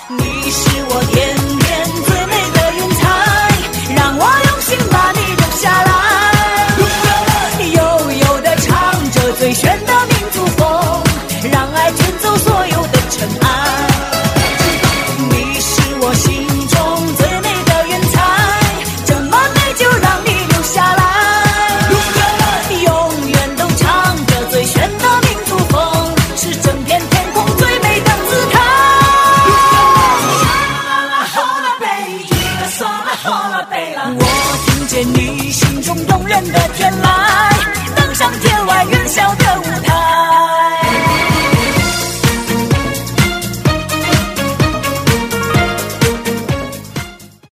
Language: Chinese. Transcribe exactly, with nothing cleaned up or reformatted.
你是我天边最美的云彩，让我用心把你留下来。悠悠地唱着最炫的民族风，让爱卷走所有的尘埃。你是我心中最美的云彩，这么美就让你留下来。永远都唱着最炫的民族风，是整片天空最美的姿态。我听见你心中动人的天籁，登上天外云霄的舞台。